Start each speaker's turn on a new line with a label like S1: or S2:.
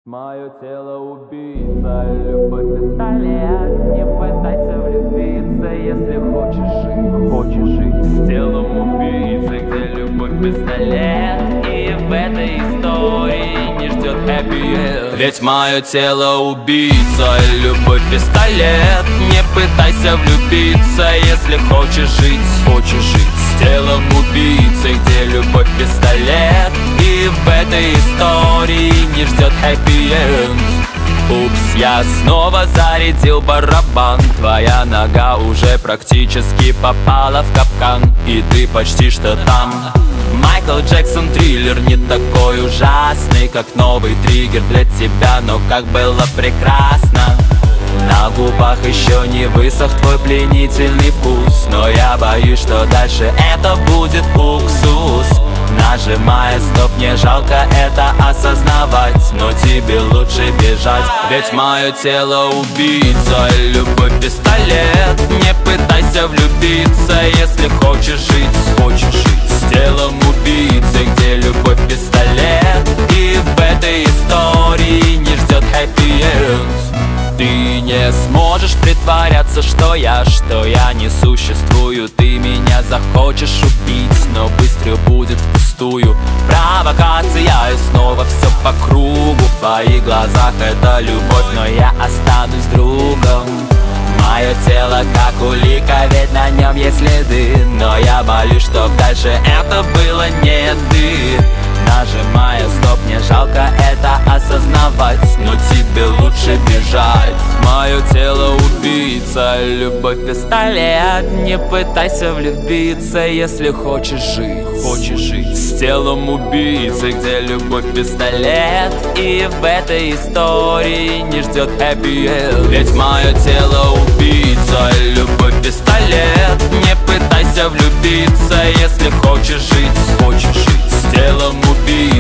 S1: Мое тело убийца, любовь пистолет. Не пытайся влюбиться, если хочешь жить. Хочешь жить с телом убийцы, где любовь пистолет. И в этой истории не ждет хэппи-энд. Ведь мое тело убийца, любовь пистолет. Не пытайся влюбиться, если хочешь жить. Хочешь жить с телом убийцы, где любовь пистолет. И в этой истории не ждет хэппи-энд. Упс, я снова зарядил барабан. Твоя нога уже практически попала в капкан, и ты почти что там. Майкл Джексон триллер не такой ужасный, как новый триггер для тебя, но как было прекрасно. На губах еще не высох твой пленительный вкус, но я боюсь, что дальше это будет уксус. Нажимая стоп, мне жалко это осознавать, но тебе лучше бежать. Ведь мое тело убийца, любовь пистолет. Не пытайся влюбиться, если хочешь жить. Хочешь жить с телом убийцы, где любовь пистолет. И в этой истории не ждет хэппи-энд. Ты не сможешь притворяться, что я не существую. Ты меня захочешь убить, но быстро будет впустую. Провокация, и снова все по кругу. В твоих глазах это любовь, но я останусь другом. Мое тело как улика, ведь на нем есть следы, но я боюсь, что дальше это было не ты. Нажимая стоп, мне жалко это осознавать, но тебе лучше бежать. Мое тело убийца, любовь пистолет. Не пытайся влюбиться, если хочешь жить. Хочешь жить с телом убийцы, где любовь пистолет. И в этой истории не ждет хэппи-энд. Ведь мое тело убийца, любовь пистолет. Не пытайся влюбиться, если хочешь жить. Хочешь жить с телом убийцы,